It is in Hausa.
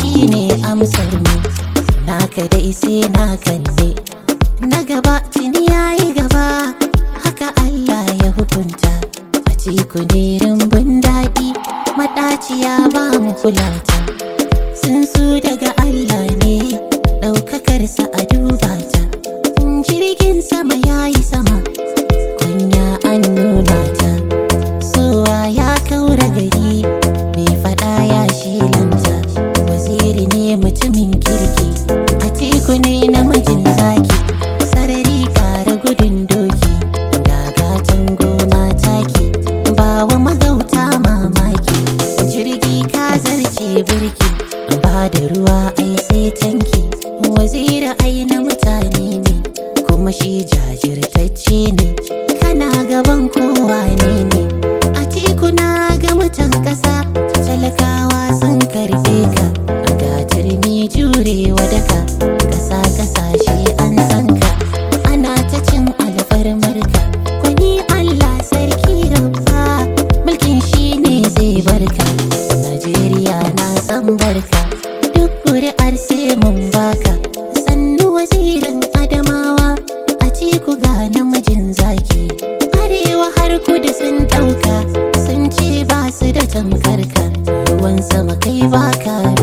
shine amsar mu, naka dai sai naka ne. Na gaba tuni yayi gaba, haka Allah ya hukunta. Atiku ne rumbun daɗi, maɗaciya ba mu kulata. Sun su daga Allah ne, ɗaukakarsa a duba ta. Jirgin sama yayi sama, kunya an nuna ta. Sowa ya kaura gari, mai faɗa ya shilanta. Waziri ne mutumin kirki, Atiku ne namijin zaki. Sarari ƙara gudun doki, gagatan gona taki. Bawa magauta mamaki, jirgi ka zarce birki. Ba da ruwa ai sai tanki, waziri ai na mutane ne, kuma shi jajirtacce ne. Kana gaban kowa ne. Atiku na ga mutan ƙasa, talakawa sun karɓe ka. Ga turmi jurewa daka, ƙasa ƙasashe an san ka. Ana ta cin alfarmarka, kwani Allah sarki rabba. Mulkin shi ne zai barka, Najeriya na san barka. Duk ƙuri'ar sai mun baka, sannu wazirin Adamawa. Atiku ga namijin zaki, arewa har kudu sun ɗauka. Sun ce ba su da tamkarka, ruwan sama kai baka